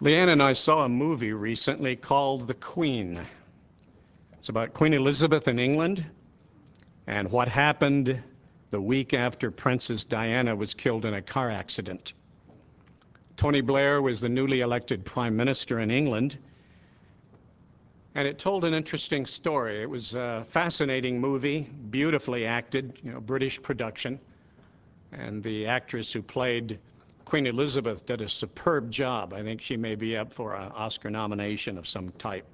Leanne and I saw a movie recently called The Queen. It's about Queen Elizabeth in England and what happened the week after Princess Diana was killed in a car accident. Tony Blair was the newly elected Prime Minister in England, and it told an interesting story. It was a fascinating movie, beautifully acted, British production, and the actress who played Queen Elizabeth did a superb job. I think she may be up for an Oscar nomination of some type.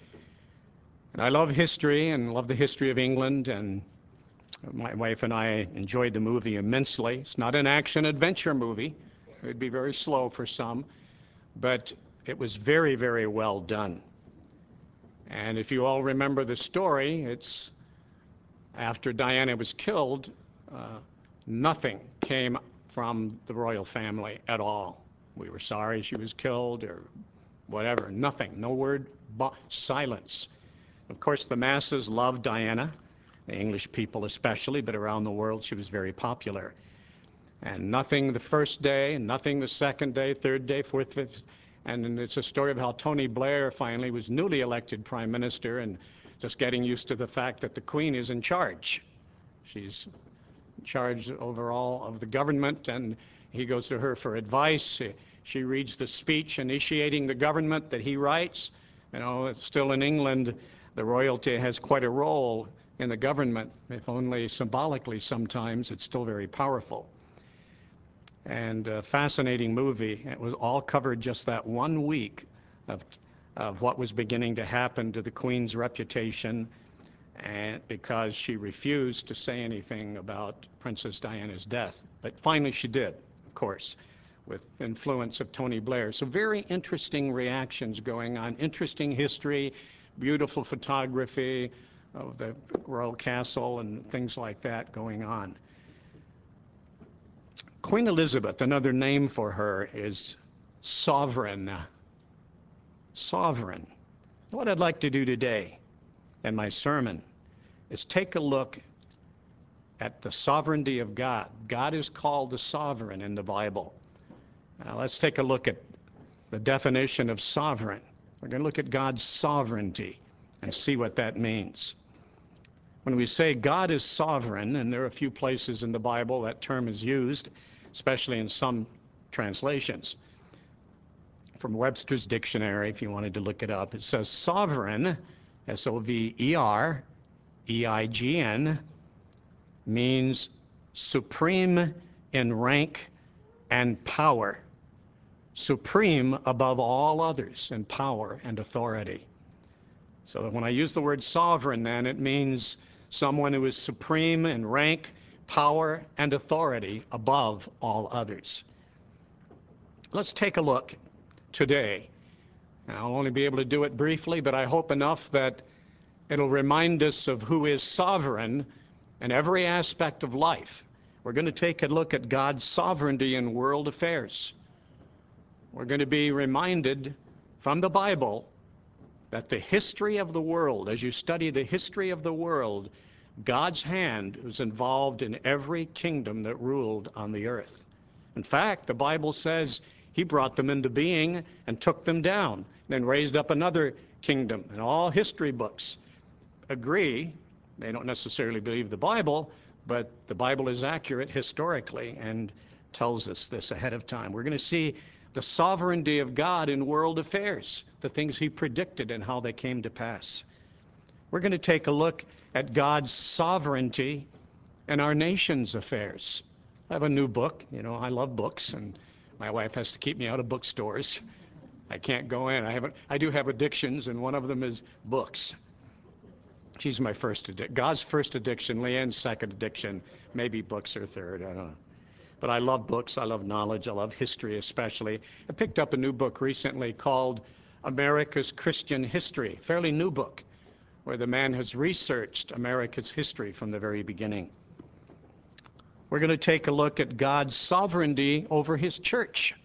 And I love history and love the history of England, and my wife and I enjoyed the movie immensely. It's not an action-adventure movie. It would be very slow for some, but it was very, very well done. And if you all remember the story, it's after Diana was killed, nothing came from the royal family at all. We were sorry she was killed or whatever, nothing, no word, silence. Of course, the masses loved Diana, the English people especially, but around the world she was very popular. And nothing the first day, nothing the second day, third day, fourth, fifth, and it's a story of how Tony Blair finally was newly elected Prime Minister and just getting used to the fact that the Queen is in charge. She's in charge overall of the government, and he goes to her for advice. She reads the speech initiating the government that he writes. Still in England, the royalty has quite a role in the government, if only symbolically sometimes. It's still very powerful. And a fascinating movie. It was all covered just that 1 week of what was beginning to happen to the Queen's reputation, and because she refused to say anything about Princess Diana's death. But finally she did, of course, with influence of Tony Blair. So very interesting reactions going on, interesting history, beautiful photography of the royal castle and things like that going on. Queen Elizabeth, another name for her is sovereign. Sovereign. What I'd like to do today in my sermon is take a look at the sovereignty of God. God is called the sovereign in the Bible. Now let's take a look at the definition of sovereign. We're going to look at God's sovereignty and see what that means. When we say God is sovereign, and there are a few places in the Bible that term is used, especially in some translations. From Webster's Dictionary, if you wanted to look it up, it says sovereign, S-O-V-E-R-E-I-G-N, means supreme in rank and power, supreme above all others in power and authority. So when I use the word sovereign, then it means someone who is supreme in rank, power, and authority above all others. Let's take a look today. I'll only be able to do it briefly, but I hope enough that it'll remind us of who is sovereign in every aspect of life. We're going to take a look at God's sovereignty in world affairs. We're going to be reminded from the Bible that the history of the world, as you study the history of the world, God's hand was involved in every kingdom that ruled on the earth. In fact, the Bible says he brought them into being and took them down, then raised up another kingdom. And all history books agree. They don't necessarily believe the Bible, but the Bible is accurate historically and tells us this ahead of time. We're going to see the sovereignty of God in world affairs, the things he predicted and how they came to pass. We're going to take a look at God's sovereignty in our nation's affairs. I have a new book. I love books, and my wife has to keep me out of bookstores. I can't go in. I do have addictions, and one of them is books. She's my first addiction. God's first addiction, Leanne's second addiction. Maybe books are third, I don't know. But I love books, I love knowledge, I love history especially. I picked up a new book recently called America's Christian History, fairly new book, where the man has researched America's history from the very beginning. We're going to take a look at God's sovereignty over his church.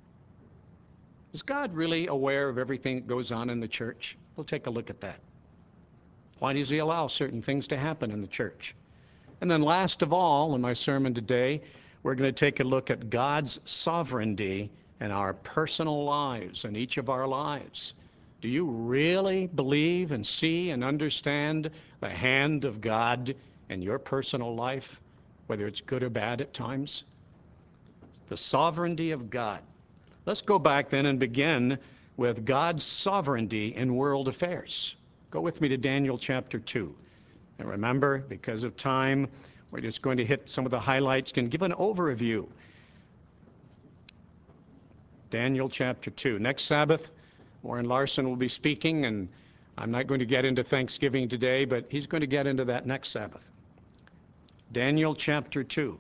Is God really aware of everything that goes on in the church? We'll take a look at that. Why does he allow certain things to happen in the church? And then last of all, in my sermon today, we're going to take a look at God's sovereignty in our personal lives, in each of our lives. Do you really believe and see and understand the hand of God in your personal life, whether it's good or bad at times? The sovereignty of God. Let's go back then and begin with God's sovereignty in world affairs. Go with me to Daniel chapter 2. And remember, because of time, we're just going to hit some of the highlights and give an overview. Daniel chapter 2. Next Sabbath, Warren Larson will be speaking, and I'm not going to get into Thanksgiving today, but he's going to get into that next Sabbath. Daniel chapter 2.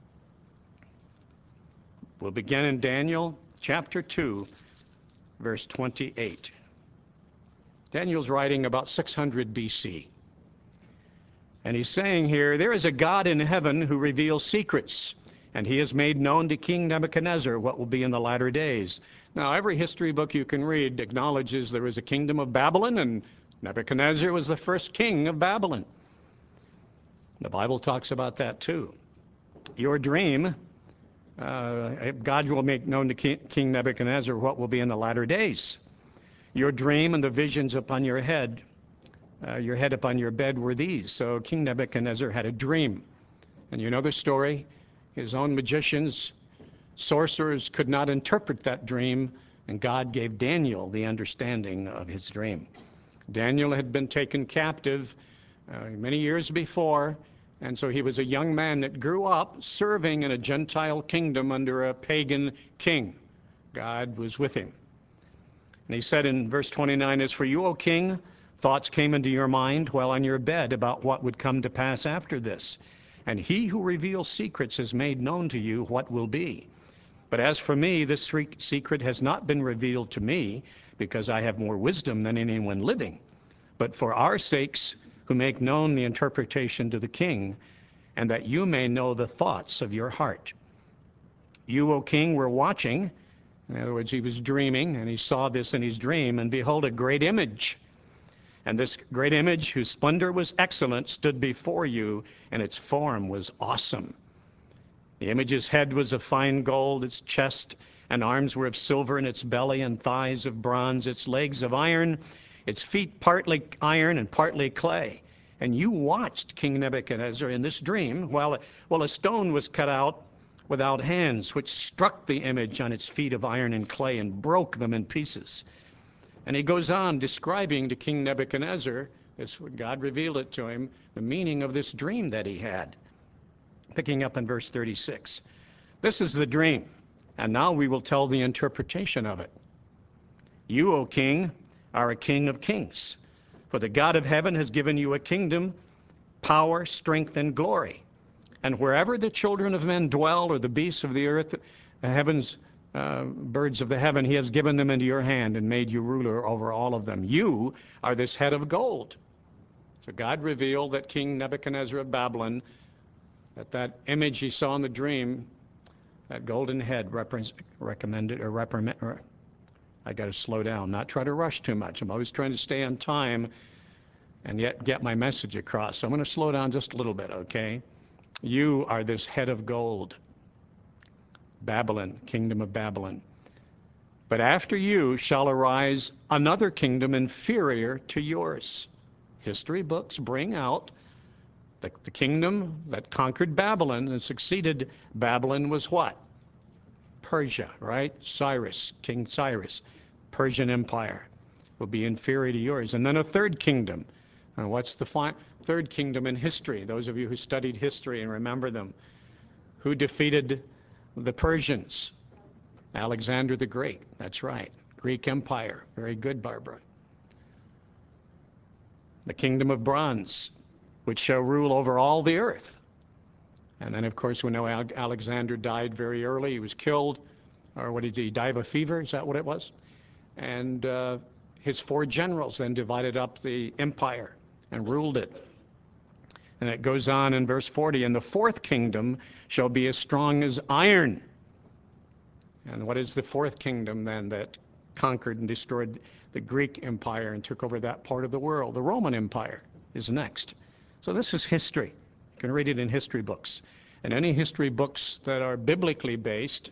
We'll begin in Daniel chapter 2, verse 28. Daniel's writing about 600 BC. And he's saying here, there is a God in heaven who reveals secrets, and he has made known to King Nebuchadnezzar what will be in the latter days. Now, every history book you can read acknowledges there was a kingdom of Babylon, and Nebuchadnezzar was the first king of Babylon. The Bible talks about that too. Your dream, God will make known to King Nebuchadnezzar what will be in the latter days. Your dream and the visions upon your head upon your bed were these. So King Nebuchadnezzar had a dream. And you know the story. His own magicians, sorcerers could not interpret that dream, and God gave Daniel the understanding of his dream. Daniel had been taken captive many years before, and so he was a young man that grew up serving in a Gentile kingdom under a pagan king. God was with him. And he said in verse 29, as for you, O king, thoughts came into your mind while on your bed about what would come to pass after this. And he who reveals secrets has made known to you what will be. But as for me, this secret has not been revealed to me, because I have more wisdom than anyone living. But for our sakes, who make known the interpretation to the king, and that you may know the thoughts of your heart. You, O king, were watching. In other words, he was dreaming, and he saw this in his dream, and behold, a great image. And this great image, whose splendor was excellent, stood before you, and its form was awesome. The image's head was of fine gold, its chest and arms were of silver, and its belly and thighs of bronze, its legs of iron, its feet partly iron and partly clay. And you watched King Nebuchadnezzar in this dream while a stone was cut out without hands, which struck the image on its feet of iron and clay and broke them in pieces. And he goes on describing to King Nebuchadnezzar, God revealed it to him, the meaning of this dream that he had. Picking up in verse 36. This is the dream, and now we will tell the interpretation of it. You, O king, are a king of kings, for the God of heaven has given you a kingdom, power, strength, and glory. And wherever the children of men dwell, or the beasts of the earth, the heavens, birds of the heaven, he has given them into your hand and made you ruler over all of them. You are this head of gold. So God revealed that King Nebuchadnezzar of Babylon, that image he saw in the dream, that golden head I got to slow down, not try to rush too much. I'm always trying to stay on time and yet get my message across. So I'm going to slow down just a little bit, okay? You are this head of gold. Babylon, kingdom of Babylon. But after you shall arise another kingdom inferior to yours. History books bring out the kingdom that conquered Babylon and succeeded Babylon was what? Persia, right? Cyrus, King Cyrus, Persian Empire will be inferior to yours. And then a third kingdom. And what's the third kingdom in history? Those of you who studied history and remember them. Who defeated the Persians? Alexander the Great, that's right. Greek Empire, very good, Barbara. The kingdom of bronze, which shall rule over all the earth. And then, of course, we know Alexander died very early. He was killed, or what did he die of a fever? Is that what it was? And his 4 generals then divided up the empire and ruled it. And it goes on in verse 40, and the 4th kingdom shall be as strong as iron. And what is the 4th kingdom then that conquered and destroyed the Greek Empire and took over that part of the world? The Roman Empire is next. So this is history. You can read it in history books. And any history books that are biblically based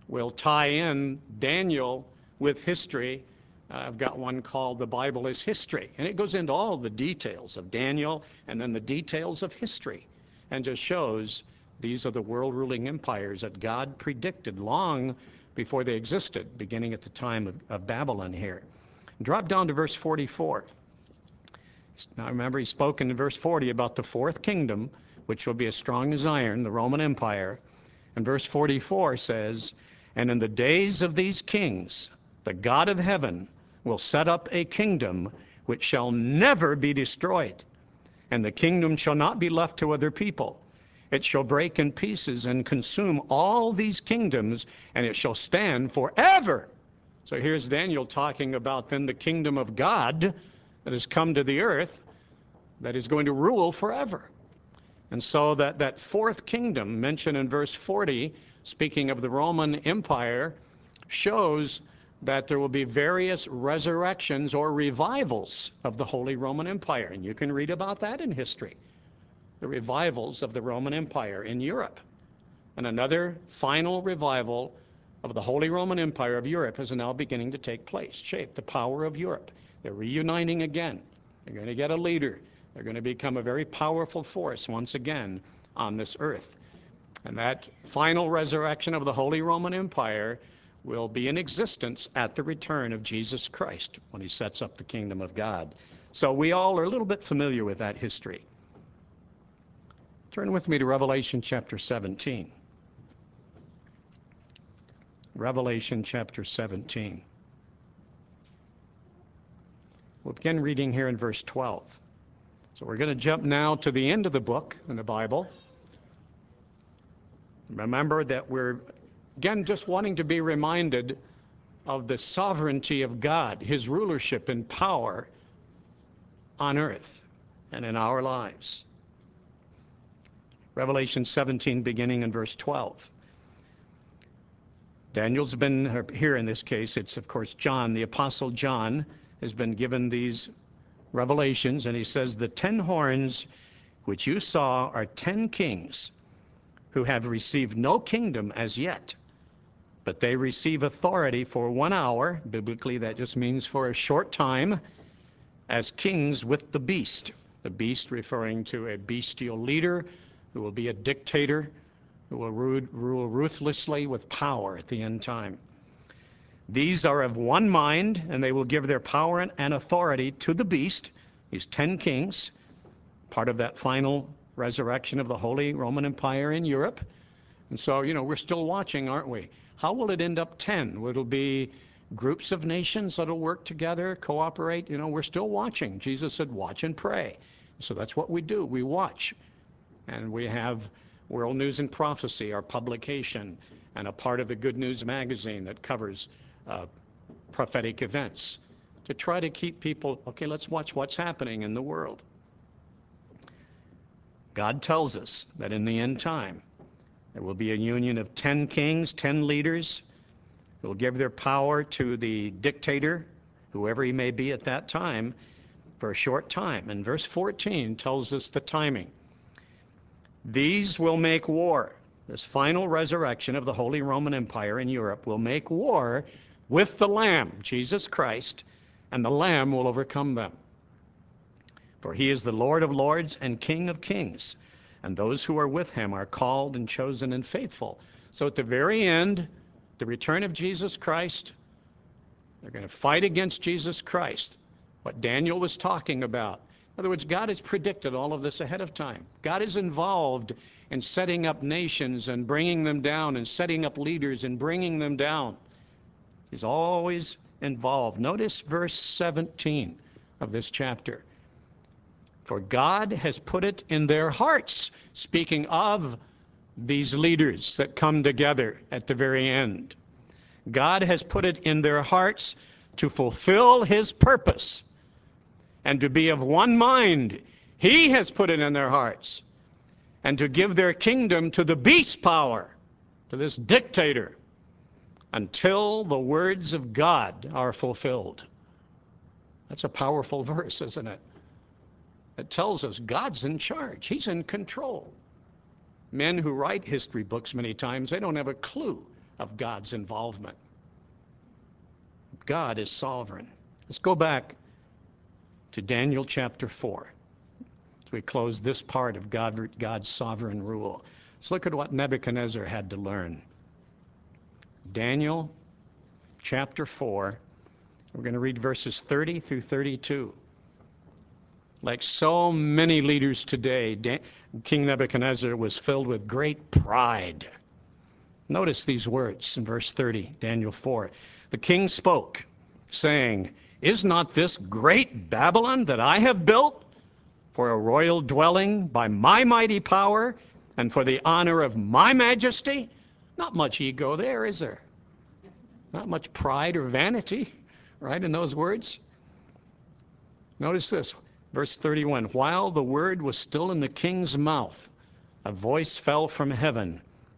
will tie in Daniel with history. I've got one called The Bible is History, and it goes into all the details of Daniel and then the details of history, and just shows these are the world ruling empires that God predicted long before they existed, beginning at the time of Babylon here. Drop down to verse 44. Now remember, he spoke in verse 40 about the fourth kingdom, which will be as strong as iron, the Roman Empire. And verse 44 says, "And in the days of these kings, the God of heaven will set up a kingdom which shall never be destroyed, and the kingdom shall not be left to other people. It shall break in pieces and consume all these kingdoms, and it shall stand forever." So here's Daniel talking about then the kingdom of God that has come to the earth that is going to rule forever. And so that fourth kingdom mentioned in verse 40, speaking of the Roman Empire, shows that there will be various resurrections or revivals of the Holy Roman Empire. And you can read about that in history, the revivals of the Roman Empire in Europe. And another final revival of the Holy Roman Empire of Europe is now beginning to take place, shape the power of Europe. They're reuniting again. They're going to get a leader. They're going to become a very powerful force once again on this earth. And that final resurrection of the Holy Roman Empire will be in existence at the return of Jesus Christ when he sets up the kingdom of God. So we all are a little bit familiar with that history. Turn with me to Revelation chapter 17. Revelation chapter 17. We'll begin reading here in verse 12. So we're going to jump now to the end of the book in the Bible. Remember that we're, again, just wanting to be reminded of the sovereignty of God, his rulership and power on earth and in our lives. Revelation 17, beginning in verse 12. Daniel's been, here in this case, it's of course John, the Apostle John, has been given these revelations, and he says, "The 10 horns which you saw are 10 kings who have received no kingdom as yet, but they receive authority for 1 hour," biblically that just means for a short time, "as kings with the beast." The beast referring to a bestial leader who will be a dictator, who will rule ruthlessly with power at the end time. "These are of one mind, and they will give their power and authority to the beast," these 10 kings, part of that final resurrection of the Holy Roman Empire in Europe. And so, we're still watching, aren't we? How will it end up 10? Will it be groups of nations that'll work together, cooperate? We're still watching. Jesus said, watch and pray. So that's what we do. We watch. And we have World News and Prophecy, our publication, and a part of the Good News magazine that covers prophetic events to try to keep people, okay, let's watch what's happening in the world. God tells us that in the end time, there will be a union of 10 kings, 10 leaders who will give their power to the dictator, whoever he may be at that time, for a short time. And verse 14 tells us the timing. "These will make war." This final resurrection of the Holy Roman Empire in Europe will make war with the Lamb, Jesus Christ, and the Lamb will overcome them. "For he is the Lord of lords and King of kings, and those who are with him are called and chosen and faithful." So at the very end, the return of Jesus Christ, they're going to fight against Jesus Christ, what Daniel was talking about. In other words, God has predicted all of this ahead of time. God is involved in setting up nations and bringing them down, and setting up leaders and bringing them down. He's always involved. Notice verse 17 of this chapter. "For God has put it in their hearts," speaking of these leaders that come together at the very end. "God has put it in their hearts to fulfill his purpose and to be of one mind." He has put it in their hearts. "And to give their kingdom to the beast power," to this dictator, "until the words of God are fulfilled." That's a powerful verse, isn't it? It tells us God's in charge. He's in control. Men who write history books many times, they don't have a clue of God's involvement. God is sovereign. Let's go back to Daniel chapter 4 as we close this part of God's sovereign rule. Let's look at what Nebuchadnezzar had to learn. Daniel chapter 4, we're going to read verses 30 through 32. Like so many leaders today, King Nebuchadnezzar was filled with great pride. Notice these words in verse 30, Daniel 4. The king spoke, saying, "Is not this great Babylon that I have built for a royal dwelling by my mighty power and for the honor of my majesty?" Not much ego there, is there? Not much pride or vanity, right, in those words? Notice this, verse 31. While the word was still in the king's mouth, a voice fell from heaven.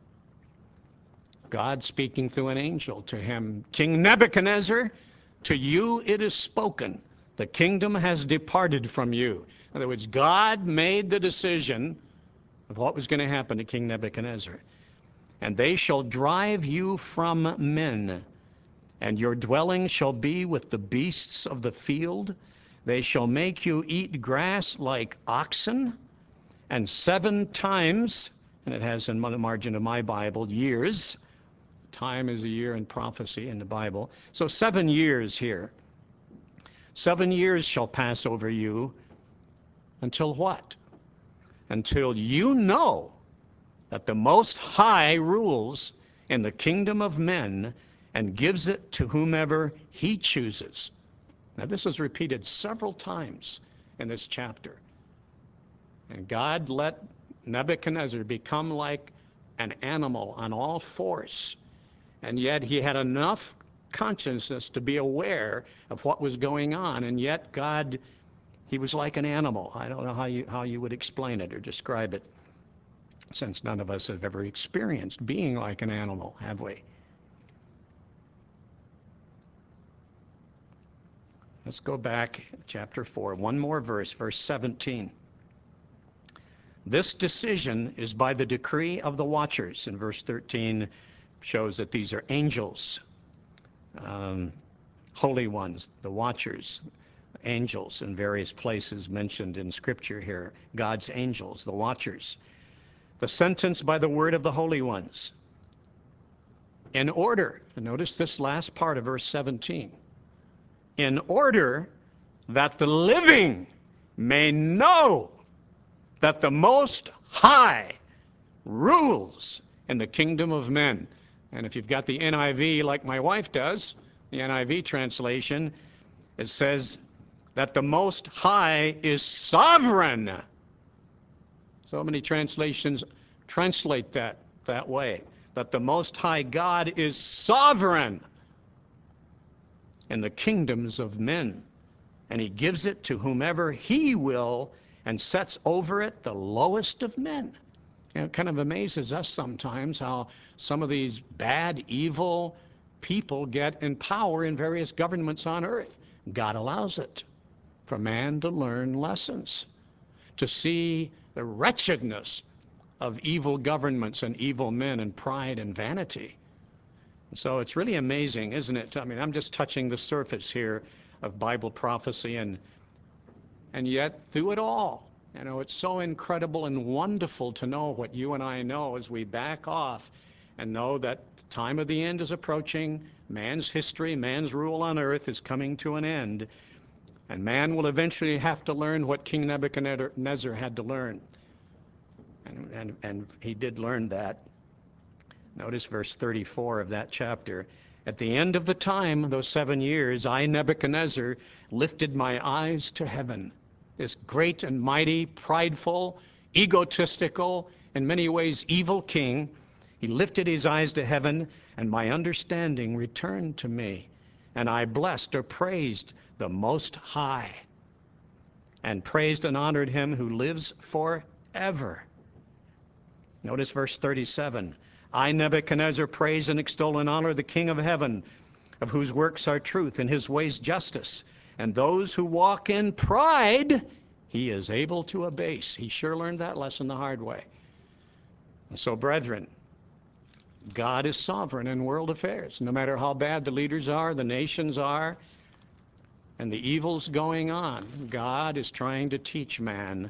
God speaking through an angel to him, "King Nebuchadnezzar, to you it is spoken. The kingdom has departed from you." In other words, God made the decision of what was going to happen to King Nebuchadnezzar. "And they shall drive you from men, and your dwelling shall be with the beasts of the field. They shall make you eat grass like oxen, and 7 times," and it has in the margin of my Bible, years. Time is a year in prophecy in the Bible. So 7 years here. 7 years shall pass over you until what? Until you know that the Most High rules in the kingdom of men and gives it to whomever he chooses. Now this is repeated several times in this chapter. And God let Nebuchadnezzar become like an animal on all fours. And yet he had enough consciousness to be aware of what was going on. And yet God, he was like an animal. I don't know how you would explain it or describe it, since none of us have ever experienced being like an animal, have we? Let's go back, chapter 4, one more verse, verse 17. "This decision is by the decree of the watchers." In verse 13 shows that these are angels, holy ones, the watchers, angels in various places mentioned in Scripture here. God's angels, the watchers. "The sentence by the word of the holy ones. In order," and notice this last part of verse 17, "in order that the living may know that the Most High rules in the kingdom of men." And if you've got the NIV like my wife does, the NIV translation, it says that the Most High is sovereign. So many translations translate that way, that the Most High God is sovereign in the kingdoms of men, and he gives it to whomever he will and sets over it the lowest of men. It kind of amazes us sometimes how some of these bad, evil people get in power in various governments on earth. God allows it for man to learn lessons, to see the wretchedness of evil governments and evil men and pride and vanity. So it's really amazing, isn't it? I mean, I'm just touching the surface here of Bible prophecy, and yet through it all, you know, it's so incredible and wonderful to know what you and I know as we back off and know that the time of the end is approaching. Man's history, man's rule on earth is coming to an end, and man will eventually have to learn what King Nebuchadnezzar had to learn. And he did learn that. Notice verse 34 of that chapter. "At the end of the time, those 7 years, I, Nebuchadnezzar, lifted my eyes to heaven." This great and mighty, prideful, egotistical, in many ways evil king, he lifted his eyes to heaven, and my understanding returned to me. And I blessed or praised the Most High, and praised and honored him who lives forever. Notice verse 37. "I, Nebuchadnezzar, praise and extol and honor the King of heaven, of whose works are truth and his ways justice. And those who walk in pride, he is able to abase." He sure learned that lesson the hard way. And so, brethren, God is sovereign in world affairs. No matter how bad the leaders are, the nations are, and the evils going on, God is trying to teach man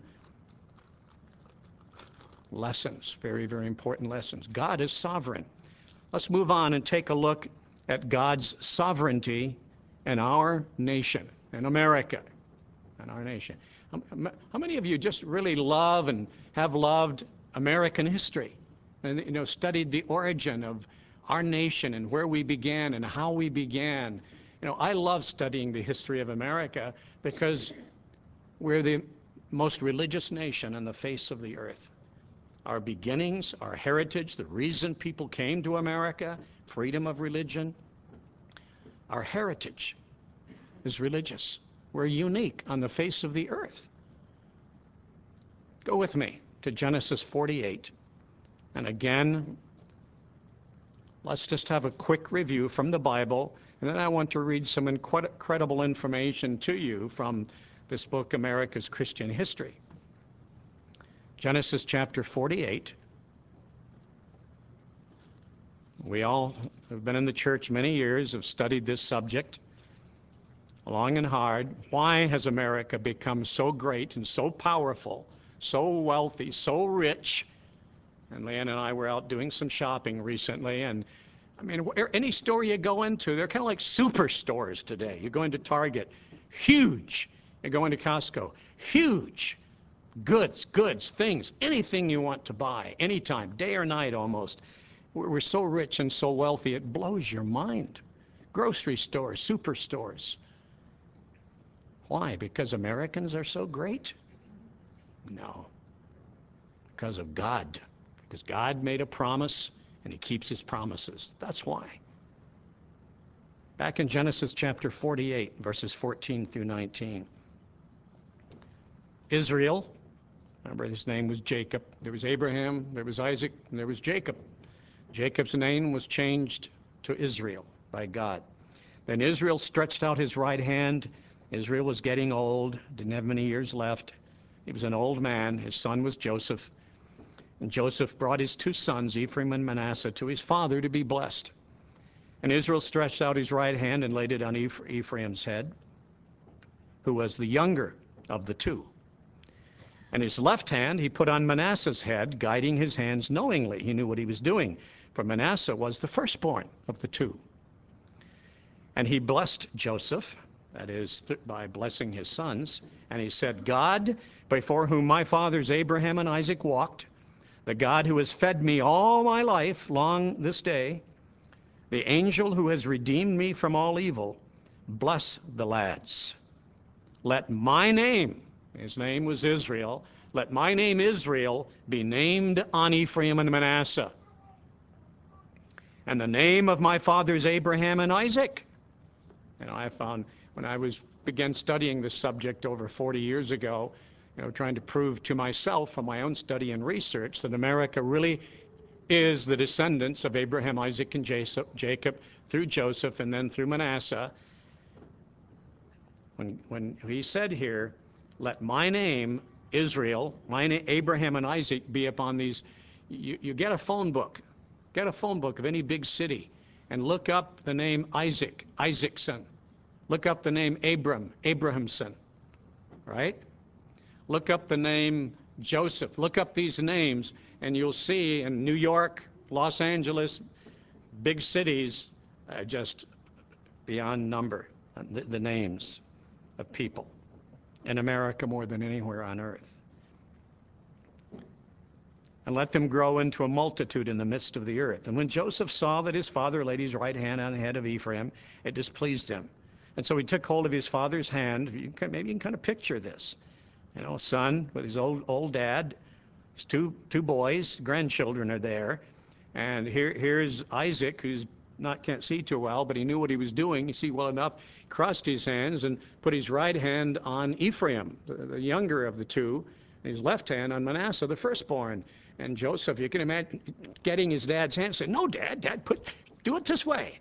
lessons, very, very important lessons. God is sovereign. Let's move on and take a look at God's sovereignty in our nation, in America, in our nation. How many of you just really love and have loved American history and studied the origin of our nation and where we began and how we began? I love studying the history of America because we're the most religious nation on the face of the earth. Our beginnings, our heritage, the reason people came to America, freedom of religion, our heritage is religious. We're unique on the face of the earth. Go with me to Genesis 48. And again, let's just have a quick review from the Bible, and then I want to read some incredible information to you from this book, America's Christian History. Genesis chapter 48. We all have been in the church many years, have studied this subject long and hard. Why has America become so great and so powerful, so wealthy, so rich? And Leanne and I were out doing some shopping recently, and I mean, any store you go into, they're kind of like superstores today. You go into Target, huge. You go into Costco, huge. Goods, things, anything you want to buy, anytime, day or night almost. We're so rich and so wealthy, it blows your mind. Grocery stores, superstores. Why? Because Americans are so great? No. Because of God. Because God made a promise and he keeps his promises. That's why. Back in Genesis chapter 48, verses 14 through 19. Israel, remember his name was Jacob. There was Abraham, there was Isaac, and there was Jacob. Jacob's name was changed to Israel by God. Then Israel stretched out his right hand. Israel was getting old, didn't have many years left. He was an old man. His son was Joseph. And Joseph brought his two sons, Ephraim and Manasseh, to his father to be blessed. And Israel stretched out his right hand and laid it on Ephraim's head, who was the younger of the two. And his left hand he put on Manasseh's head, guiding his hands knowingly. He knew what he was doing, for Manasseh was the firstborn of the two. And he blessed Joseph, that is, by blessing his sons. And he said, God, before whom my fathers Abraham and Isaac walked, the God who has fed me all my life long this day, the angel who has redeemed me from all evil, bless the lads. Let my name, his name was Israel, let my name Israel be named on Ephraim and Manasseh. And the name of my fathers Abraham and Isaac. I found when I began studying this subject over 40 years ago, trying to prove to myself from my own study and research that America really is the descendants of Abraham, Isaac, and Jacob through Joseph and then through Manasseh. When he said here, let my name, Israel, my name, Abraham and Isaac, be upon these, you get a phone book. Get a phone book of any big city and look up the name Isaac, Isaacson. Look up the name Abram, Abrahamson, right? Look up the name Joseph. Look up these names, and you'll see in New York, Los Angeles, big cities, just beyond number, the names of people. In America more than anywhere on earth. And let them grow into a multitude in the midst of the earth. And when Joseph saw that his father laid his right hand on the head of Ephraim, it displeased him. And so he took hold of his father's hand. Maybe you can kind of picture this. A son with his old dad. His two boys, grandchildren are there. And here's Isaac, who's can't see too well, but he knew what he was doing. He see well enough, crossed his hands and put his right hand on Ephraim, the younger of the two, and his left hand on Manasseh, the firstborn. And Joseph, you can imagine getting his dad's hand and saying, no, Dad, do it this way.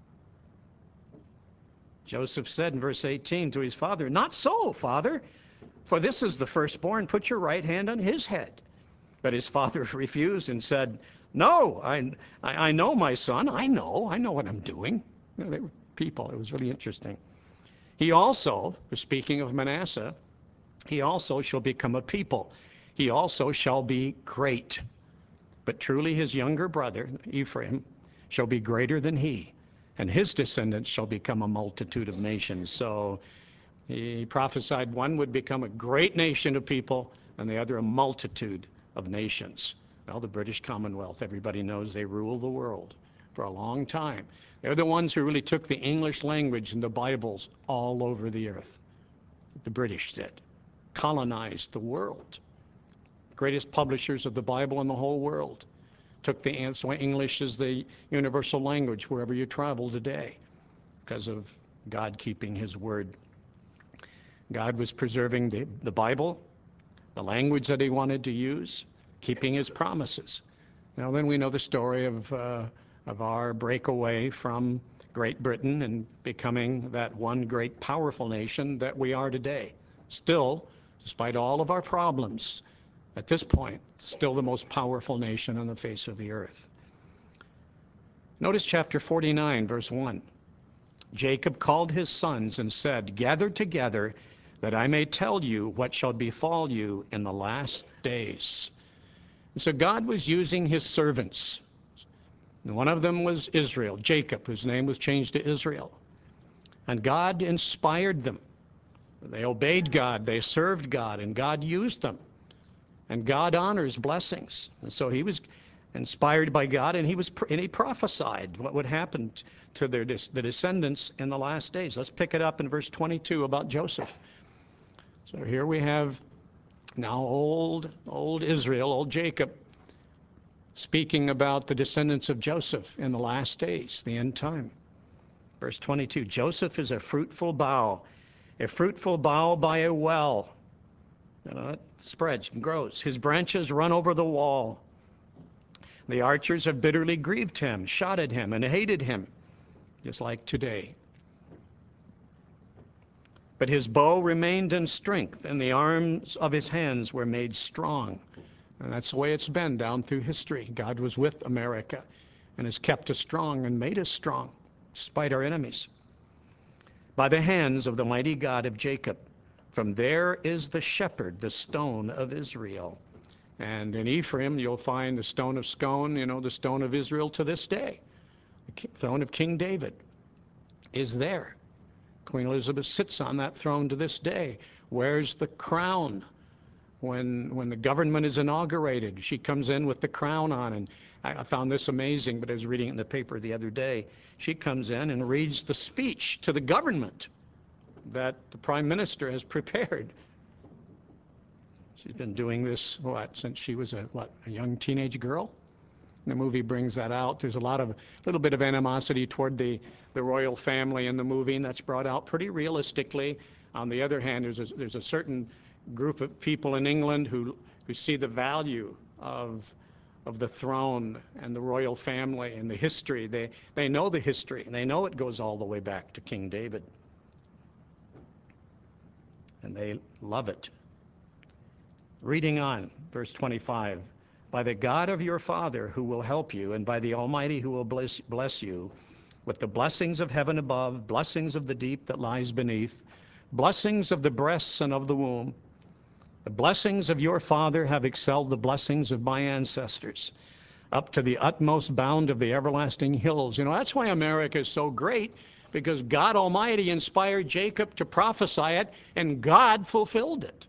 Joseph said in verse 18 to his father, not so, Father, for this is the firstborn. Put your right hand on his head. But his father refused and said, "No, I know my son. I know what I'm doing." You know, they were people. It was really interesting. He also, speaking of Manasseh, he also shall become a people. He also shall be great. But truly his younger brother, Ephraim, shall be greater than he, and his descendants shall become a multitude of nations. So he prophesied one would become a great nation of people, and the other a multitude of nations. Well, the British Commonwealth, everybody knows they rule the world for a long time. They're the ones who really took the English language and the Bibles all over the earth. The British did. Colonized the world. Greatest publishers of the Bible in the whole world. Took the English as the universal language wherever you travel today because of God keeping his word. God was preserving the Bible, the language that he wanted to use, keeping his promises. Now then we know the story of our breakaway from Great Britain and becoming that one great powerful nation that we are today. Still, despite all of our problems, at this point, still the most powerful nation on the face of the earth. Notice chapter 49, verse 1. Jacob called his sons and said, "Gather together, that I may tell you what shall befall you in the last days." And so God was using his servants. And one of them was Israel, Jacob, whose name was changed to Israel. And God inspired them. They obeyed God, they served God, and God used them. And God honors blessings. And so he was inspired by God, and he prophesied what would happen to the descendants in the last days. Let's pick it up in verse 22 about Joseph. So here we have now old Israel, old Jacob, speaking about the descendants of Joseph in the last days, the end time. Verse 22, Joseph is a fruitful bough by a well. It spreads and grows. His branches run over the wall. The archers have bitterly grieved him, shot at him, and hated him, just like today. But his bow remained in strength, and the arms of his hands were made strong. And that's the way it's been down through history. God was with America and has kept us strong and made us strong, despite our enemies. By the hands of the mighty God of Jacob, from there is the shepherd, the stone of Israel. And in Ephraim, you'll find the stone of Scone, the stone of Israel to this day. The throne of King David is there. Queen Elizabeth sits on that throne to this day. Wears the crown. When the government is inaugurated, she comes in with the crown on. And I found this amazing, but I was reading it in the paper the other day. She comes in and reads the speech to the government that the Prime Minister has prepared. She's been doing this, since she was a young teenage girl? The movie brings that out. There's a little bit of animosity toward the royal family in the movie, and that's brought out pretty realistically. On the other hand, there's a certain group of people in England who see the value of the throne and the royal family and the history. They know the history, and they know it goes all the way back to King David. And they love it. Reading on, verse 25, by the God of your father who will help you, and by the Almighty who will bless you, with the blessings of heaven above, blessings of the deep that lies beneath, blessings of the breasts and of the womb. The blessings of your father have excelled the blessings of my ancestors, up to the utmost bound of the everlasting hills. That's why America is so great, because God Almighty inspired Jacob to prophesy it, and God fulfilled it.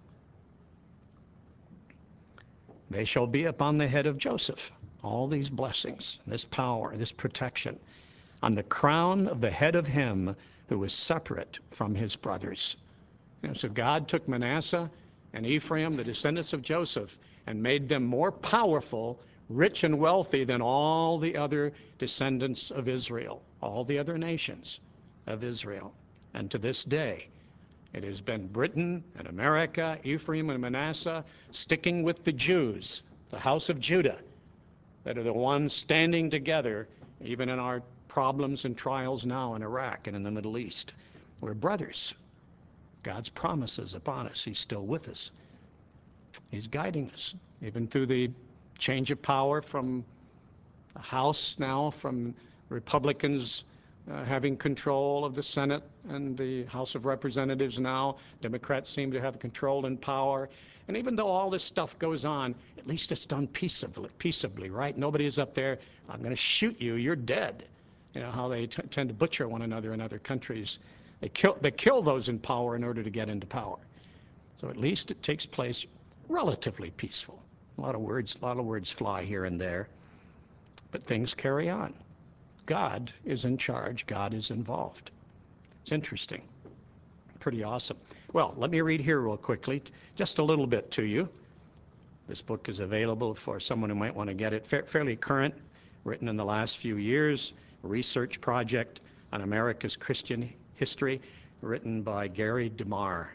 They shall be upon the head of Joseph, all these blessings, this power, this protection, on the crown of the head of him who was separate from his brothers. So God took Manasseh and Ephraim, the descendants of Joseph, and made them more powerful, rich and wealthy than all the other descendants of Israel, all the other nations of Israel. And to this day, it has been Britain and America, Ephraim and Manasseh, sticking with the Jews, the house of Judah, that are the ones standing together, even in our problems and trials now in Iraq and in the Middle East. We're brothers. God's promises upon us. He's still with us. He's guiding us. even through the change of power from the House now, from Republicans having control of the Senate and the House of Representatives now. Democrats seem to have control and power. And even though all this stuff goes on, at least it's done peaceably, right? Nobody is up there, I'm going to shoot you, you're dead. You know how they tend to butcher one another in other countries. They kill those in power in order to get into power. So at least it takes place relatively peaceful. A lot of words fly here and there, but things carry on. God is in charge. God is involved. It's interesting. Pretty awesome. Well, let me read here real quickly, just a little bit to you. This book is available for someone who might want to get it. Fairly current, written in the last few years. A research project on America's Christian history, written by Gary DeMar.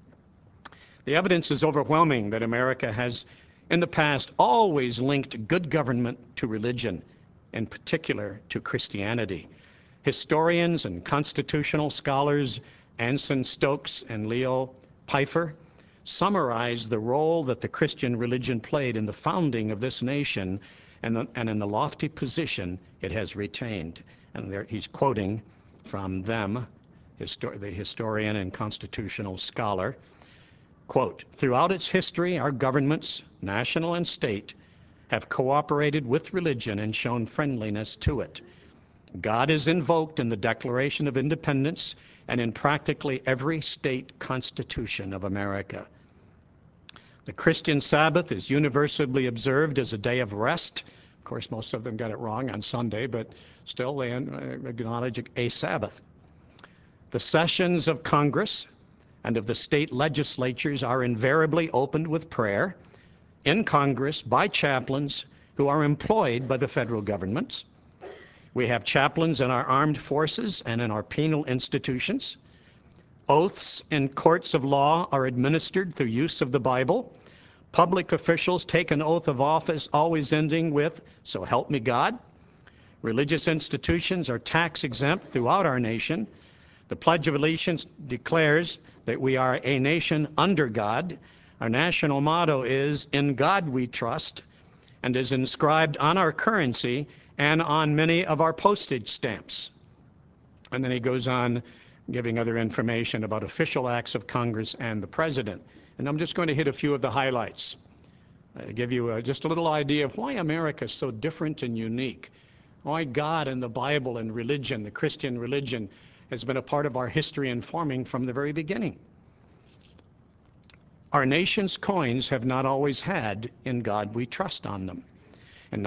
The evidence is overwhelming that America has, in the past, always linked good government to religion, in particular to Christianity. Historians and constitutional scholars Anson Stokes and Leo Pfeiffer summarize the role that the Christian religion played in the founding of this nation and in the lofty position it has retained. And there, he's quoting from them, the historian and constitutional scholar. Quote, "Throughout its history, our governments, national and state, have cooperated with religion and shown friendliness to it. God is invoked in the Declaration of Independence and in practically every state constitution of America. The Christian Sabbath is universally observed as a day of rest." Of course, most of them got it wrong on Sunday, but still they acknowledge a Sabbath. "The sessions of Congress and of the state legislatures are invariably opened with prayer in Congress by chaplains who are employed by the federal governments. We have chaplains in our armed forces and in our penal institutions. Oaths in courts of law are administered through use of the Bible. Public officials take an oath of office always ending with, 'So help me God.' Religious institutions are tax exempt throughout our nation. The Pledge of Allegiance declares that we are a nation under God. Our national motto is, 'In God we trust,' and is inscribed on our currency and on many of our postage stamps." And then he goes on giving other information about official acts of Congress and the President. And I'm just going to hit a few of the highlights. Give you just a little idea of why America is so different and unique. Why God and the Bible and religion, the Christian religion, has been a part of our history and forming from the very beginning. Our nation's coins have not always had "In God we trust" on them. In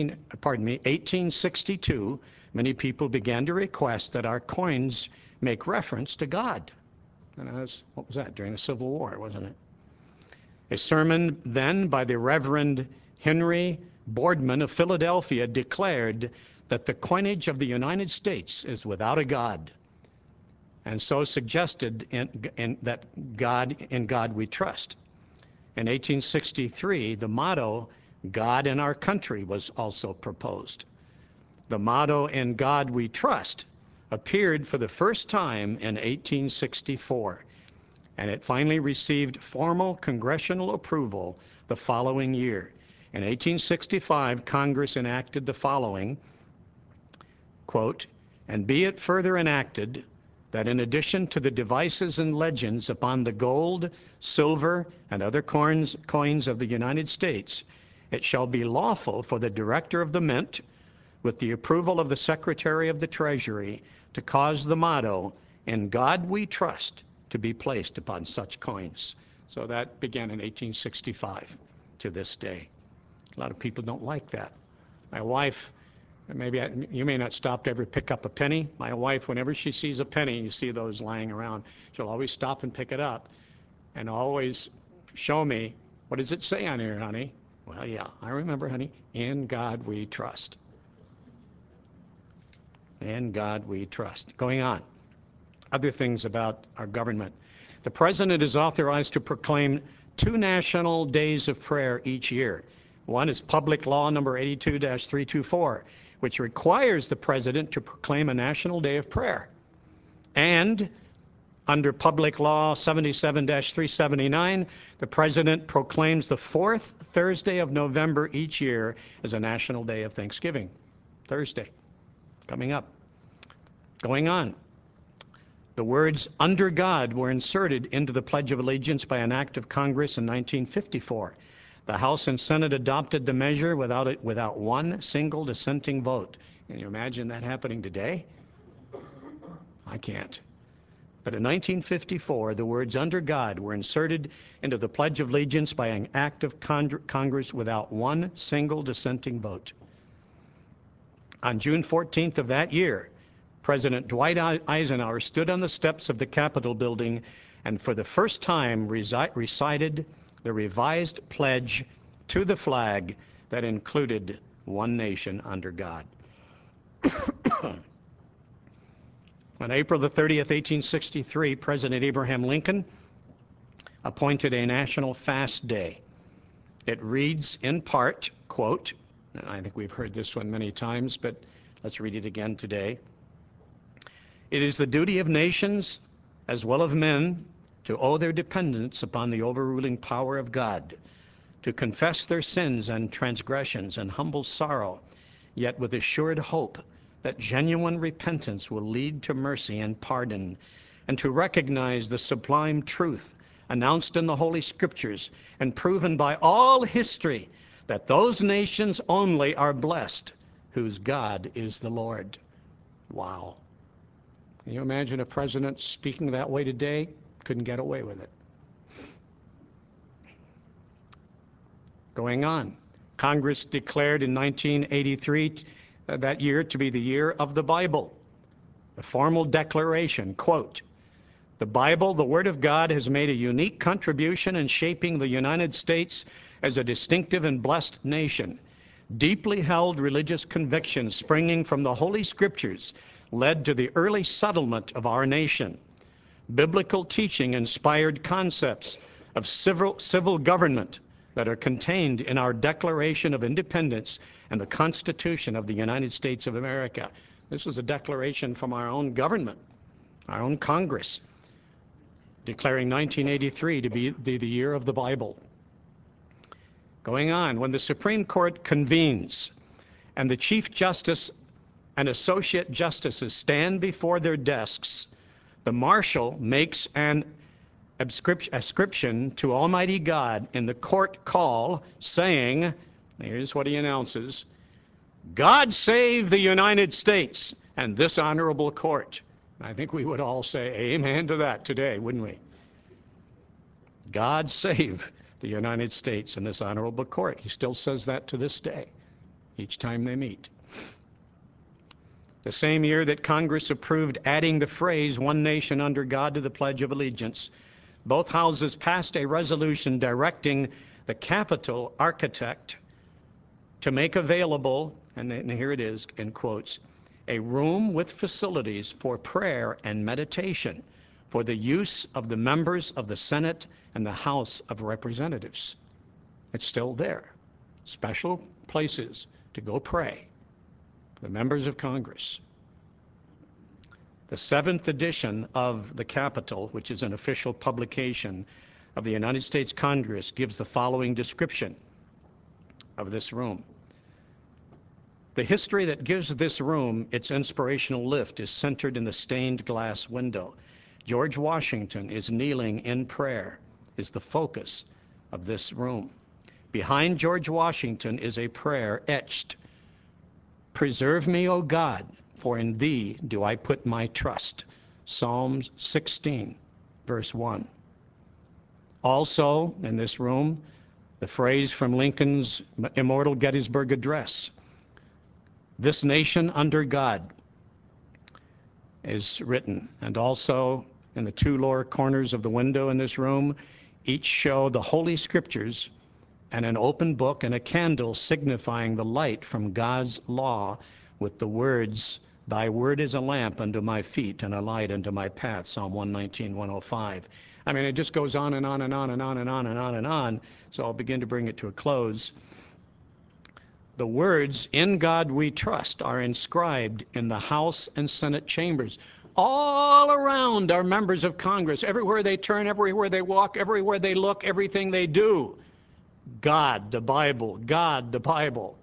1862, many people began to request that our coins make reference to God. And what was that? During the Civil War, wasn't it? A sermon then by the Reverend Henry Boardman of Philadelphia declared that the coinage of the United States is without a God, and so suggested that in God we trust. In 1863, the motto, "God in our country," was also proposed. The motto, "In God we trust," appeared for the first time in 1864, and it finally received formal congressional approval the following year. In 1865, Congress enacted the following, quote, "And be it further enacted that in addition to the devices and legends upon the gold, silver, and other coins of the United States, it shall be lawful for the Director of the Mint, with the approval of the Secretary of the Treasury, to cause the motto, 'In God we trust,' to be placed upon such coins." So that began in 1865 to this day. A lot of people don't like that. My wife, you may not stop to ever pick up a penny. My wife, whenever she sees a penny, you see those lying around, she'll always stop and pick it up and always show me, "What does it say on here, honey?" "Well, yeah, I remember, honey. In God we trust." In God we trust. Going on. Other things about our government. The President is authorized to proclaim 2 national days of prayer each year. One is Public Law number 82-324, which requires the President to proclaim a national day of prayer. And Under Public Law 77-379, the President proclaims the fourth Thursday of November each year as a national day of Thanksgiving. Thursday, coming up. Going on. The words "under God" were inserted into the Pledge of Allegiance by an act of Congress in 1954. The House and Senate adopted the measure without one single dissenting vote. Can you imagine that happening today? I can't. But in 1954, the words "under God" were inserted into the Pledge of Allegiance by an act of Congress without one single dissenting vote. On June 14th of that year, President Dwight Eisenhower stood on the steps of the Capitol building and for the first time recited the revised pledge to the flag that included one nation under God. On April the 30th, 1863, President Abraham Lincoln appointed a national fast day. It reads in part, quote, and I think we've heard this one many times, but let's read it again today. "It is the duty of nations as well as men to owe their dependence upon the overruling power of God, to confess their sins and transgressions and humble sorrow, yet with assured hope that genuine repentance will lead to mercy and pardon, and to recognize the sublime truth announced in the Holy Scriptures and proven by all history that those nations only are blessed whose God is the Lord." Wow. Can you imagine a president speaking that way today? Couldn't get away with it. Going on. Congress declared in 1983 that year to be the year of the Bible. A formal declaration, quote, "The Bible, the Word of God, has made a unique contribution in shaping the United States as a distinctive and blessed nation. Deeply held religious convictions springing from the Holy Scriptures led to the early settlement of our nation. Biblical teaching inspired concepts of civil government that are contained in our Declaration of Independence and the Constitution of the United States of America." This was a declaration from our own government, our own Congress, declaring 1983 to be the year of the Bible. Going on, when the Supreme Court convenes and the Chief Justice and Associate Justices stand before their desks, the Marshal makes an ascription to Almighty God in the court call, saying, here's what he announces, "God save the United States and this honorable court." I think we would all say amen to that today, wouldn't we? God save the United States and this honorable court. He still says that to this day, each time they meet. The same year that Congress approved adding the phrase "one nation under God" to the Pledge of Allegiance, both houses passed a resolution directing the Capitol architect to make available, and here it is in quotes, "a room with facilities for prayer and meditation for the use of the members of the Senate and the House of Representatives." It's still there. Special places to go pray. The members of Congress. The 7th edition of the Capitol, which is an official publication of the United States Congress, gives the following description of this room. The history that gives this room its inspirational lift is centered in the stained glass window. George Washington is kneeling in prayer, is the focus of this room. Behind George Washington is a prayer etched, "Preserve me, O God, for in thee do I put my trust." Psalms 16, verse 1. Also in this room, the phrase from Lincoln's immortal Gettysburg Address, "This nation under God," is written. And also in the two lower corners of the window in this room, each show the Holy Scriptures and an open book and a candle signifying the light from God's law with the words, "Thy word is a lamp unto my feet and a light unto my path," Psalm 119, 105. I mean, it just goes on and on and on and on and on and on and on, so I'll begin to bring it to a close. The words, "In God we trust," are inscribed in the House and Senate chambers. all around are members of Congress. Everywhere they turn, everywhere they walk, everywhere they look, everything they do. God, the Bible, God, the Bible.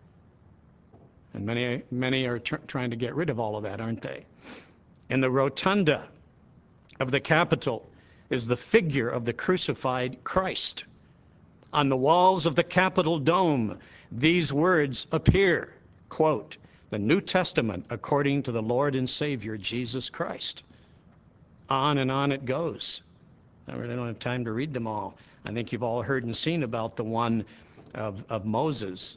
And many are trying to get rid of all of that, aren't they? In the rotunda of the Capitol is the figure of the crucified Christ. On the walls of the Capitol dome, these words appear, quote, "The New Testament according to the Lord and Savior, Jesus Christ." On and on it goes. I really don't have time to read them all. I think you've all heard and seen about the one of Moses.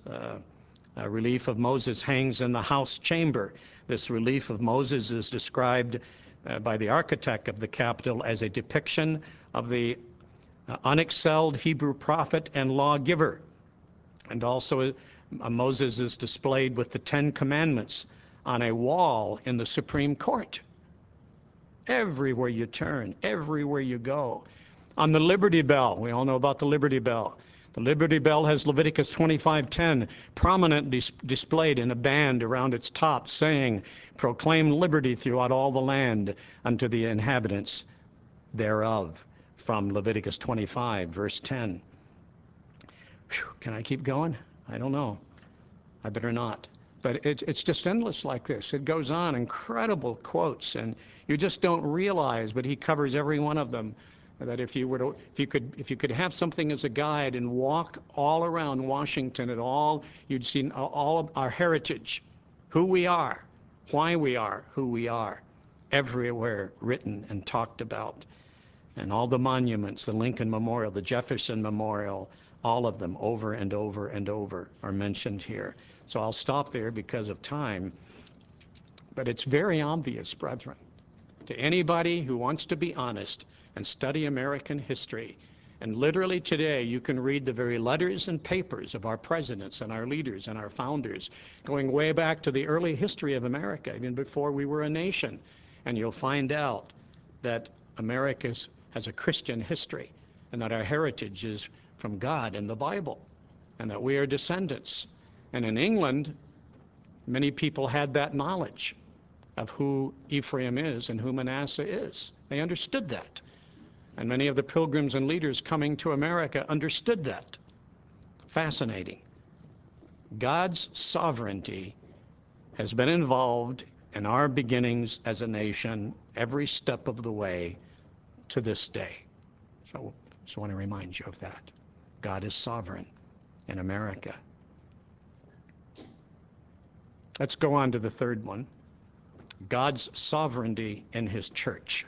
A relief of Moses hangs in the house chamber. This relief of Moses is described by the architect of the Capitol as a depiction of the unexcelled Hebrew prophet and lawgiver. And also Moses is displayed with the 10 Commandments on a wall in the Supreme Court. Everywhere you turn, everywhere you go. On the Liberty Bell, we all know about the Liberty Bell. The Liberty Bell has Leviticus 25:10 prominently displayed in a band around its top, saying, "Proclaim liberty throughout all the land unto the inhabitants thereof," from Leviticus 25, verse 10. Whew, can I keep going? I don't know. I better not. But it's just endless like this. It goes on, incredible quotes, and you just don't realize, but he covers every one of them. That if you could have something as a guide and walk all around Washington at all, you'd see all of our heritage, who we are, why we are who we are, everywhere written and talked about. And all the monuments, the Lincoln Memorial, the Jefferson Memorial, all of them over and over and over are mentioned here. So I'll stop there because of time. But it's very obvious, brethren, to anybody who wants to be honest and study American history. And literally today, you can read the very letters and papers of our presidents and our leaders and our founders, going way back to the early history of America, even before we were a nation. And you'll find out that America has a Christian history, and that our heritage is from God in the Bible, and that we are descendants. And in England, many people had that knowledge of who Ephraim is and who Manasseh is. They understood that. And many of the pilgrims and leaders coming to America understood that. Fascinating. God's sovereignty has been involved in our beginnings as a nation every step of the way to this day. So I just want to remind you of that. God is sovereign in America. Let's go on to the third one. God's sovereignty in his church.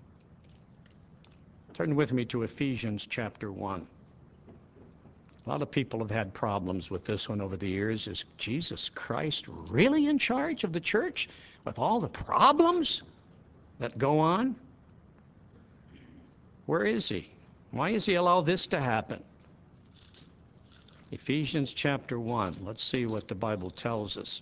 Turn with me to Ephesians chapter 1. A lot of people have had problems with this one over the years. Is Jesus Christ really in charge of the church with all the problems that go on? Where is he? Why does he allow this to happen? Ephesians chapter 1. Let's see what the Bible tells us.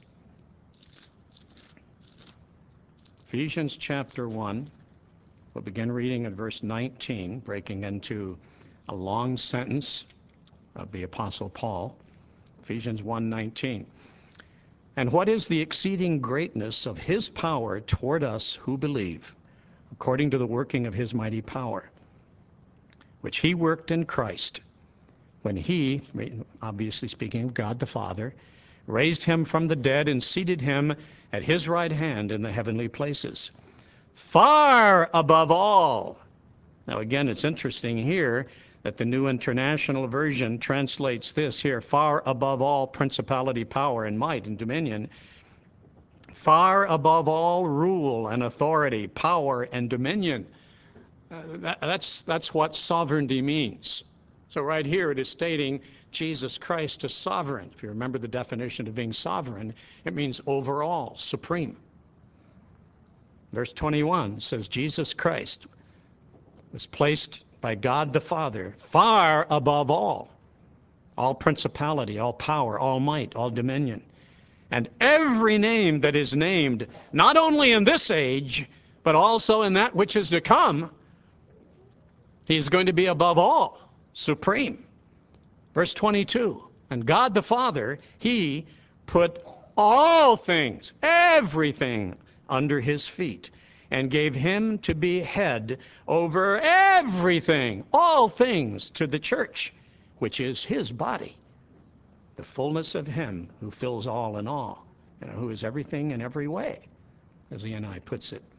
Ephesians chapter 1. We'll begin reading at verse 19, breaking into a long sentence of the Apostle Paul. Ephesians 1:19. "And what is the exceeding greatness of his power toward us who believe, according to the working of his mighty power, which he worked in Christ, when he," obviously speaking of God the Father, "raised him from the dead and seated him at his right hand in the heavenly places, far above all." Now again, it's interesting here that the New International Version translates this here, far above all principality, power, and might and dominion, far above all rule and authority, power and dominion. That's what sovereignty means. So right here it is stating Jesus Christ is sovereign. If you remember the definition of being sovereign, it means overall, supreme. Verse 21 says Jesus Christ was placed by God the Father far above all principality, all power, all might, all dominion, and every name that is named, not only in this age, but also in that which is to come. He is going to be above all, supreme. Verse 22, and God the Father, he put all things, everything, under his feet, and gave him to be head over everything, all things, to the church, which is his body, the fullness of him who fills all in all, who is everything in every way, as E.N.I. puts it.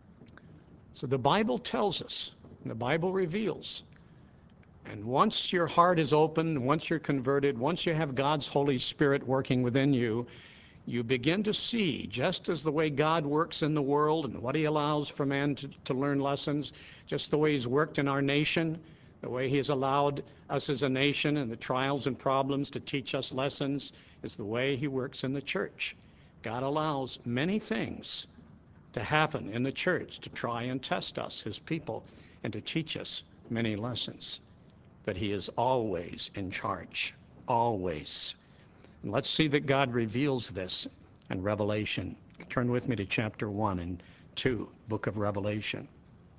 So the Bible tells us, the Bible reveals, and once your heart is open, once you're converted, once you have God's Holy Spirit working within you, you begin to see, just as the way God works in the world and what he allows for man to learn lessons, just the way he's worked in our nation, the way he has allowed us as a nation and the trials and problems to teach us lessons, is the way he works in the church. God allows many things to happen in the church to try and test us, his people, and to teach us many lessons. But he is always in charge, always. And let's see that God reveals this in Revelation. Turn with me to chapter 1 and 2, book of Revelation.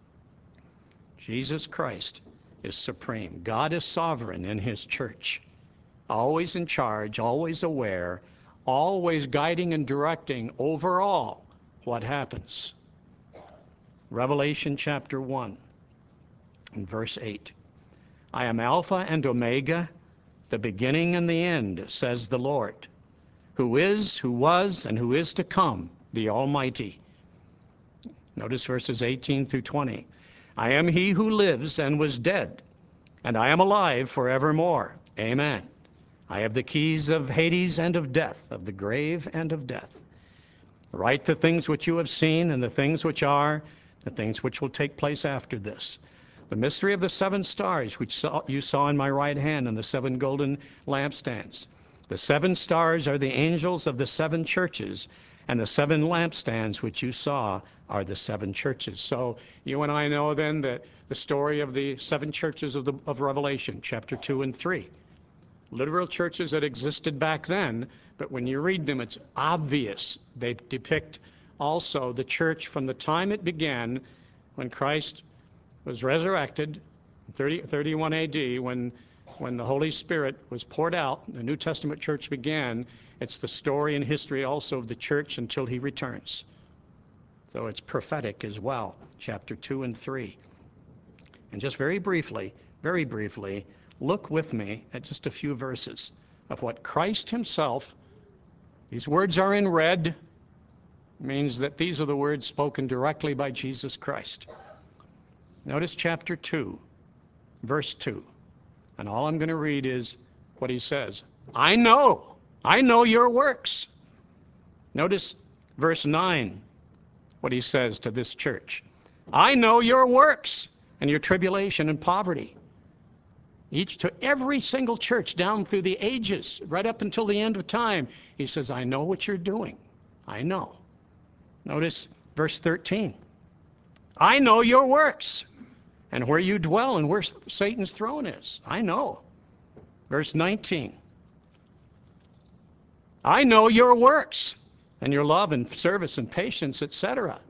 Jesus Christ is supreme. God is sovereign in his church, always in charge, always aware, always guiding and directing over all what happens. Revelation chapter 1 and verse 8. I am Alpha and Omega, the beginning and the end, says the Lord, who is, who was, and who is to come, the Almighty. Notice verses 18 through 20. I am he who lives and was dead, and I am alive forevermore. Amen. I have the keys of Hades and of death, of the grave and of death. Write the things which you have seen, and the things which are, the things which will take place after this. The mystery of the 7 stars which you saw in my right hand, and the 7 golden lampstands. The 7 stars are the angels of the 7 churches, and the 7 lampstands which you saw are the 7 churches. So you and I know then that the story of the 7 churches of Revelation, chapter 2 and 3. Literal churches that existed back then, but when you read them, it's obvious. They depict also the church from the time it began, when Christ was resurrected, 31 AD, when the Holy Spirit was poured out, the New Testament church began. It's the story and history also of the church until he returns. So it's prophetic as well, chapter 2 and 3. And just very briefly, look with me at just a few verses of what Christ himself, these words are in red, means that these are the words spoken directly by Jesus Christ. Notice chapter 2, verse 2. And all I'm going to read is what he says. I know your works. Notice verse 9, what he says to this church. I know your works and your tribulation and poverty. To every single church down through the ages, right up until the end of time, he says, I know what you're doing. I know. Notice verse 13. I know your works and where you dwell and where Satan's throne is. I know. Verse 19. I know your works and your love and service and patience, etc.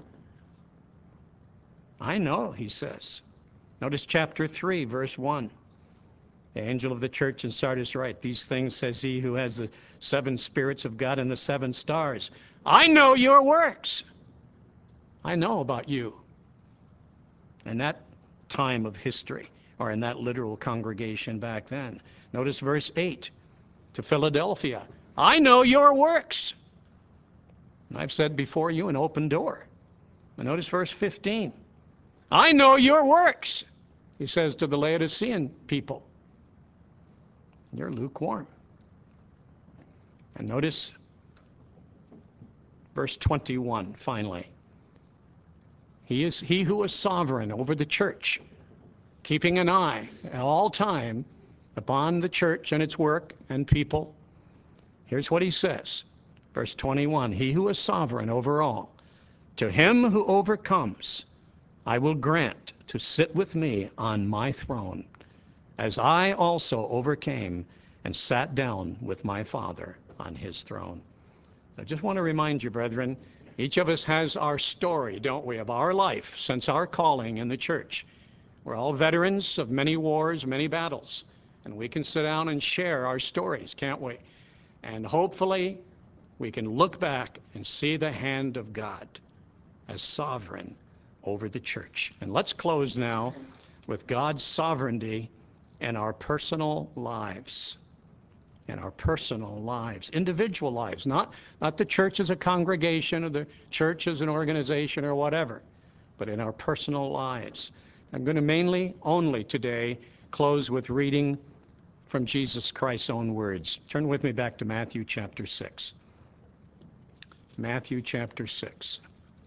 I know, he says. Notice chapter 3, verse 1. The angel of the church in Sardis writes, these things says he who has the 7 spirits of God and the 7 stars. I know your works. I know about you. In that time of history, or in that literal congregation back then. Notice verse 8 to Philadelphia. I know your works. And I've said before you an open door. And notice verse 15. I know your works, he says to the Laodicean people. You're lukewarm. And notice verse 21, finally. He is he who is sovereign over the church, keeping an eye at all time upon the church and its work and people. Here's what he says, verse 21, he who is sovereign over all, to him who overcomes, I will grant to sit with me on my throne, as I also overcame and sat down with my Father on his throne. I just want to remind you, brethren, each of us has our story, don't we, of our life since our calling in the church. We're all veterans of many wars, many battles, and we can sit down and share our stories, can't we? And hopefully we can look back and see the hand of God as sovereign over the church. And let's close now with God's sovereignty in our personal lives. In our personal lives, individual lives, not the church as a congregation or the church as an organization or whatever, but in our personal lives. I'm going to only today close with reading from Jesus Christ's own words. Turn with me back to Matthew chapter 6. Matthew chapter 6.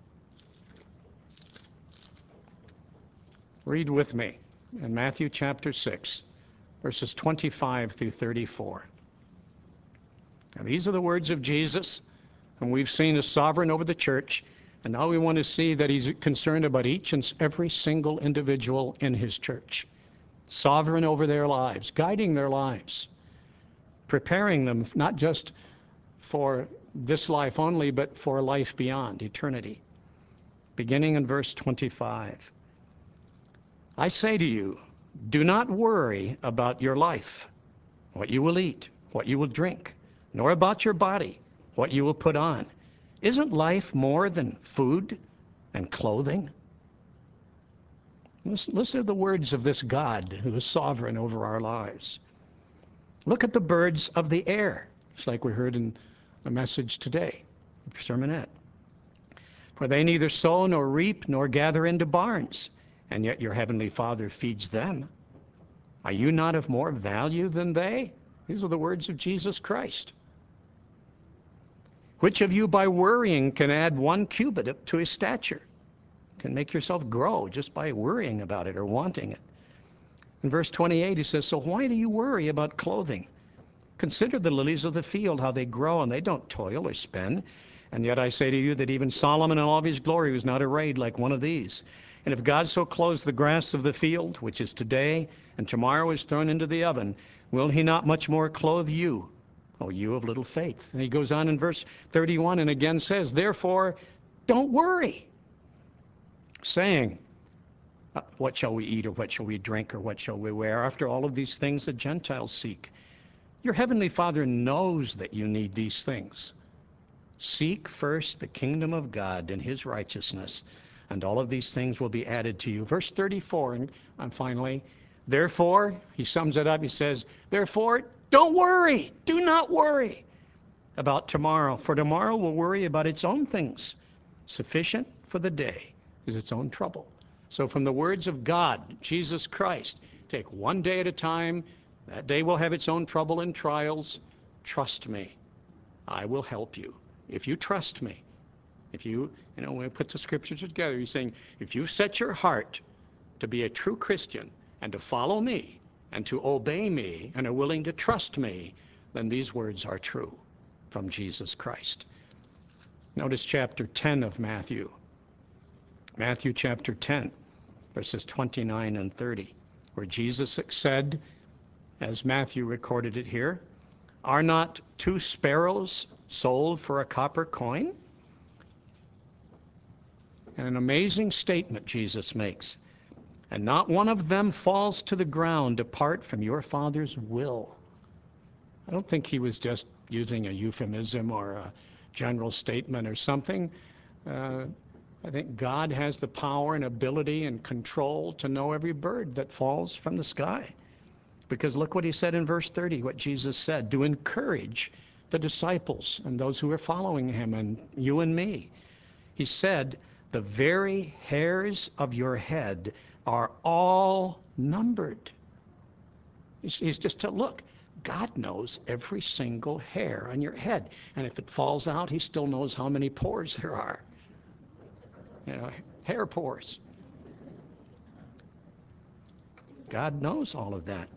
Read with me in Matthew chapter 6, verses 25 through 34. Now, these are the words of Jesus, whom we've seen as sovereign over the church, and now we want to see that he's concerned about each and every single individual in his church, sovereign over their lives, guiding their lives, preparing them not just for this life only, but for life beyond, eternity. Beginning in verse 25. I say to you, do not worry about your life, what you will eat, what you will drink, nor about your body, what you will put on. Isn't life more than food and clothing? Listen to the words of this God who is sovereign over our lives. Look at the birds of the air, just like we heard in the message today, the sermonette. For they neither sow nor reap nor gather into barns, and yet your heavenly Father feeds them. Are you not of more value than they? These are the words of Jesus Christ. Which of you by worrying can add 1 cubit to his stature? Can make yourself grow just by worrying about it or wanting it. In verse 28 he says, so why do you worry about clothing? Consider the lilies of the field, how they grow, and they don't toil or spin. And yet I say to you that even Solomon in all of his glory was not arrayed like one of these. And if God so clothes the grass of the field, which is today and tomorrow is thrown into the oven, will he not much more clothe you, O you of little faith? And he goes on in verse 31 and again says, therefore, don't worry, saying, what shall we eat, or what shall we drink, or what shall we wear? After all of these things the Gentiles seek. Your heavenly Father knows that you need these things. Seek first the kingdom of God and his righteousness, and all of these things will be added to you. Verse 34, and finally, therefore, he sums it up, he says, therefore, don't worry, do not worry about tomorrow, for tomorrow will worry about its own things. Sufficient for the day is its own trouble. So from the words of God, Jesus Christ, take one day at a time. That day will have its own trouble and trials. Trust me, I will help you. If you trust me, if you when we put the scriptures together, he's saying, if you set your heart to be a true Christian and to follow me and to obey me and are willing to trust me, then these words are true from Jesus Christ. Notice chapter 10 of Matthew. Matthew chapter 10, verses 29 and 30, where Jesus said, as Matthew recorded it here, are not 2 sparrows sold for a copper coin? And an amazing statement Jesus makes. And not one of them falls to the ground apart from your Father's will. I don't think he was just using a euphemism or a general statement or something. I think God has the power and ability and control to know every bird that falls from the sky. Because look what he said in verse 30, what Jesus said, to encourage the disciples and those who are following him and you and me. He said, the very hairs of your head are all numbered. He's just to look. God knows every single hair on your head. And if it falls out, he still knows how many pores there are. Hair pores. God knows all of that.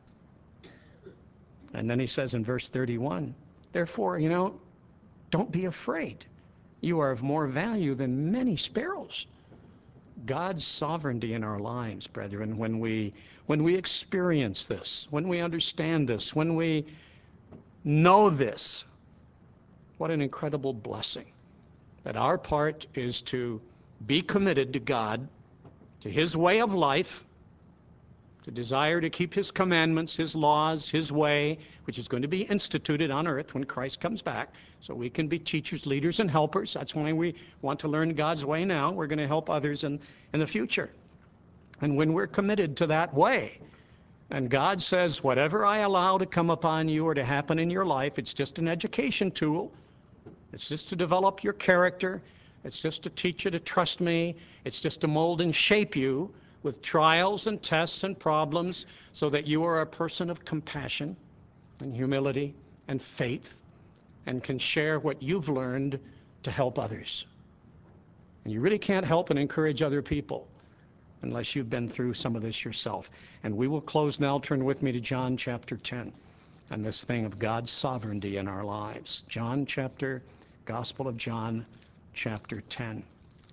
And then he says in verse 31, therefore, don't be afraid. You are of more value than many sparrows. God's sovereignty in our lives, brethren, when we experience this, when we understand this, when we know this, what an incredible blessing. That our part is to be committed to God, to his way of life, the desire to keep his commandments, his laws, his way, which is going to be instituted on earth when Christ comes back, so we can be teachers, leaders, and helpers. That's why we want to learn God's way now. We're going to help others in the future. And when we're committed to that way, and God says, whatever I allow to come upon you or to happen in your life, it's just an education tool. It's just to develop your character. It's just to teach you to trust me. It's just to mold and shape you with trials and tests and problems so that you are a person of compassion and humility and faith and can share what you've learned to help others. And you really can't help and encourage other people unless you've been through some of this yourself. And we will close now. Turn with me to John chapter 10 and this thing of God's sovereignty in our lives. Gospel of John chapter 10.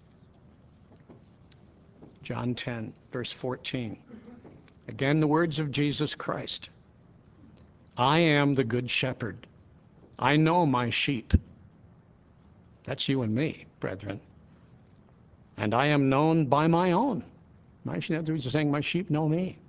John 10, verse 14. Again, the words of Jesus Christ. I am the good shepherd. I know my sheep. That's you and me, brethren. And I am known by my own. He's saying, my sheep know me.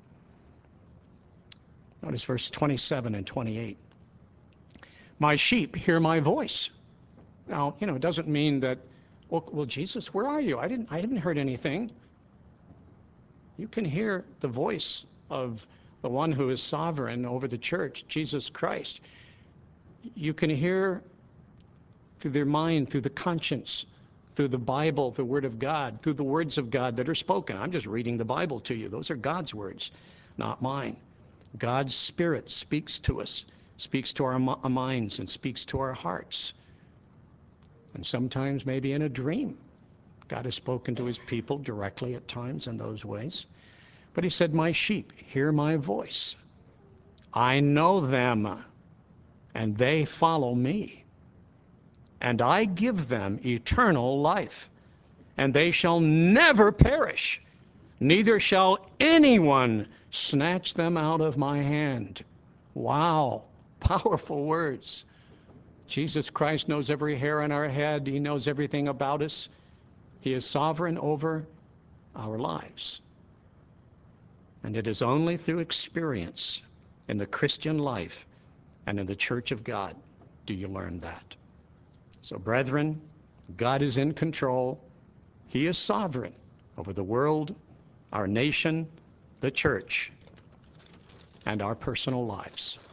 Notice verse 27 and 28. My sheep hear my voice. Now, it doesn't mean that, well, Jesus, where are you? I haven't heard anything. You can hear the voice of the one who is sovereign over the church, Jesus Christ. You can hear through their mind, through the conscience, through the Bible, the Word of God, through the words of God that are spoken. I'm just reading the Bible to you. Those are God's words, not mine. God's Spirit speaks to us, speaks to our minds, and speaks to our hearts. And sometimes maybe in a dream. God has spoken to his people directly at times in those ways. But he said, my sheep hear my voice. I know them, and they follow me. And I give them eternal life, and they shall never perish, neither shall anyone snatch them out of my hand. Wow, powerful words. Jesus Christ knows every hair on our head. He knows everything about us. He is sovereign over our lives. And it is only through experience in the Christian life and in the church of God do you learn that. So, brethren, God is in control. He is sovereign over the world, our nation, the church, and our personal lives.